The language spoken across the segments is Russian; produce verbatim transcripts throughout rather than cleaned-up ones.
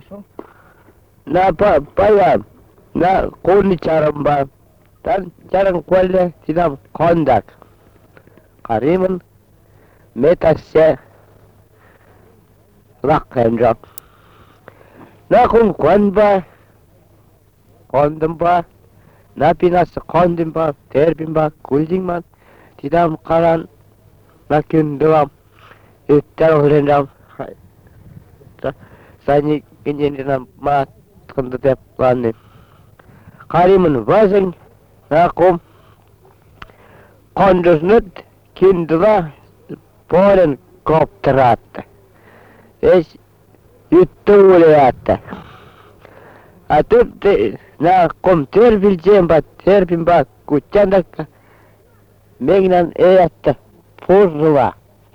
Хорошо. На па пая на кони чарамба. Тан чарам колле тидам кондак. Каримын метасе лаккенжак. На кун конба кондымба. На пинасы кондымба, тербимба, кулдингман. Тидам каран на күндүлам. Үттер өлендам. Сани генеринам мат кынды деп ланны. Каримын вазын на ком кондузнут киндула порен коптыратты. Эс үтті өлеятты. А тут на ком тербилжем ба, тербим ба, кучандакка мегнан эятты пуржыла.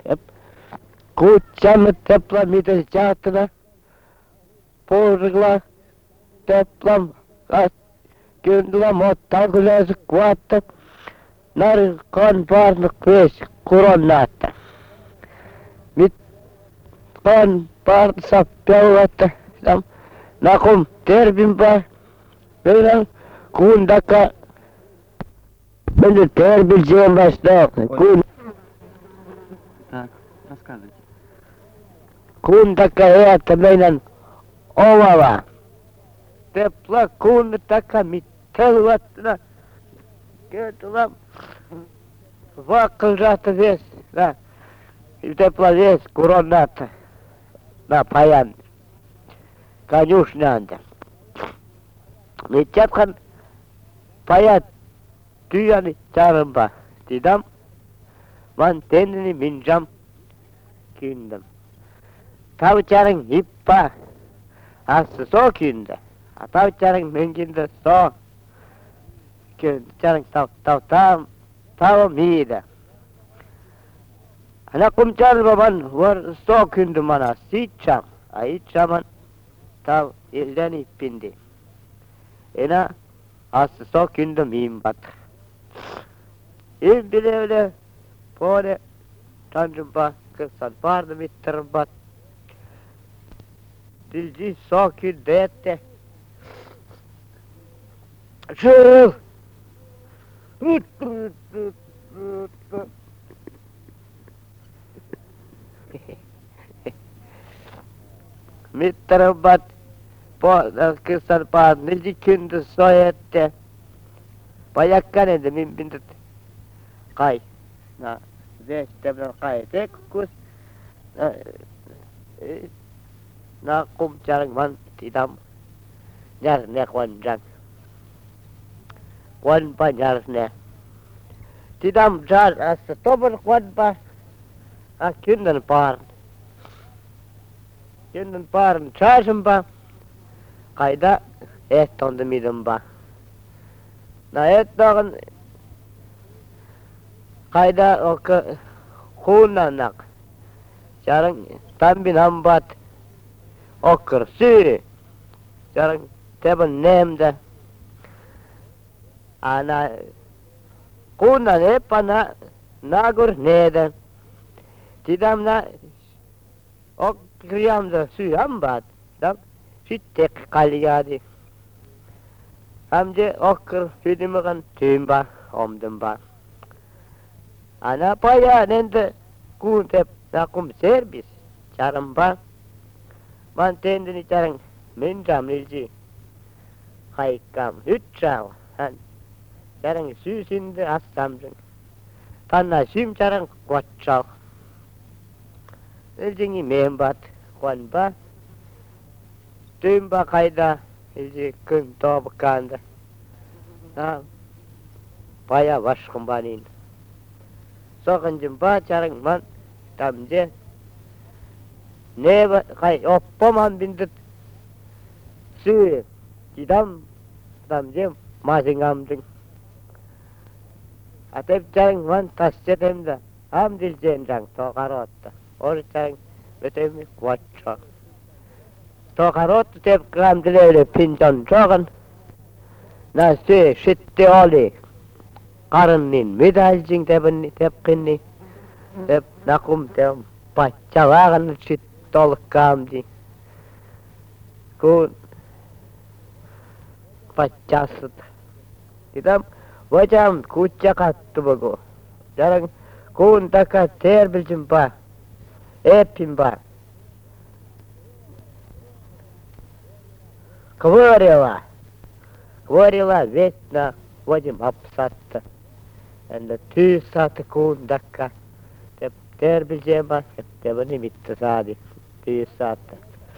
Кучамы тепла мидел жатына пуржыла теплам күнділа моттал күләзі кватты. Нары қан барнық пеш куроннатты. Мит қан барды саппяуатты. Накум тербим ба. Бейлен кундака менде тербил жем башта. Кун Так, рассказывайте. Кундака это менен овала. Тепла кун така миттелватна. Кетлам вакыл жаты вес. Да. И тепла вес куронната. Да, паян. Конюшнянда. Митчапхан паят түйяны чарымба. Дидам ман тенini минжам күндім. Тавчарың иппа. Асы со күнді. Тавчарың менгінді со күнді. Чарың тав тав тав тав миді. Ана kumчарыба ман вар со күнді мана ситчам. А итчаман тав елден иппинди. Ена асы со күнді миім бат. Им биле биле Pore tanrımba kısan vardı mittirbat. Dilci sakir deyette. Şıl. Mittirbat. Pore kısan vardı. Dilci kündü soyette. Bayakkan edim imbindet. Kay. Na. Здесь темно кайtek kus na kum charang man tidam nyar ne kwan jang kwan pa nyar ne tidam jar as tober kwan pa a künden par künden par chasam pa kayda et onde midam ba na et dagan kayda o kunanak jarang tambin hambat okır sü jarang teben nemde ana kunan hep ana nagur neden tidam na ok kriyamda sü hambat dam fittek kalyadi hamje okır filmigan tümba omdumba Ana paya nende kuntep nakum servis charamba man tendini charang minjam nilji haikam hütchaw han charang süsinde assamjing tanna sim charang kwatchaw iljingi membat kwanba tümba kayda ilji kün tobkanda na paya vashkumbanin Sokan jumpa charang man tamje neba kai oppaman bindut su kidam tamje masingam ding atep charang man tasjetemda ham diljen jang to karotta or charang betemi kwatcha to karot tep gram dilele pinjon chogan na su shitte oli Karının medaljing teben tepkinni tep nakum tem pachawagan sit tolkamdi kun paccasut. Tidam wajam kucca kattubago. Jarang kun taka terbilcimpa. Epimpa. Kvareva. Kvareva vetna wajim apsatta. Ända tyysaata kun taka. Terbilcimpa. Teba nimitta saadi. Tyysaata.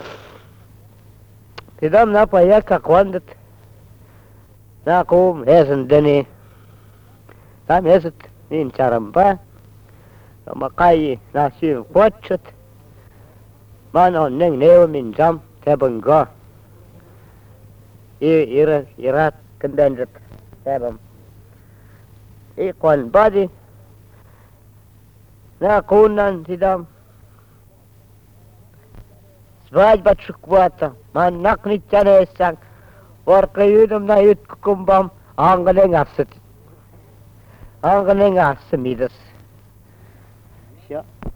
Tidam napa yakka kwandat. Na kum hesen deni. Tam heset niin charampa. Ma kai na syyn kuotsut. Man on neng neumin jam tebanga. I ira irat kendanjat tebam. I kon badi. Na kunan tidam. Svaj batsukwata. Man naknit chanesang. Warkayudum na yutkukumbam. Angaleng afsit. Angaleng afsimidas. Ja.